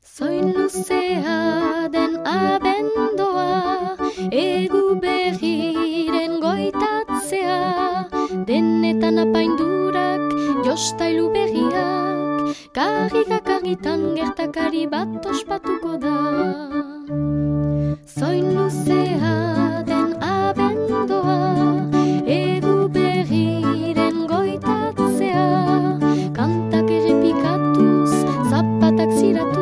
Zoin luzea den abendoa, egu berriren goitatzea, denetan apaindurak, jostailu berriak, karrikak argitan gertakari bat ospatuko da. Zoin luzea den abendoa, egu berriren goitatzea, kantak errepikatuz, zapatak ziratuz,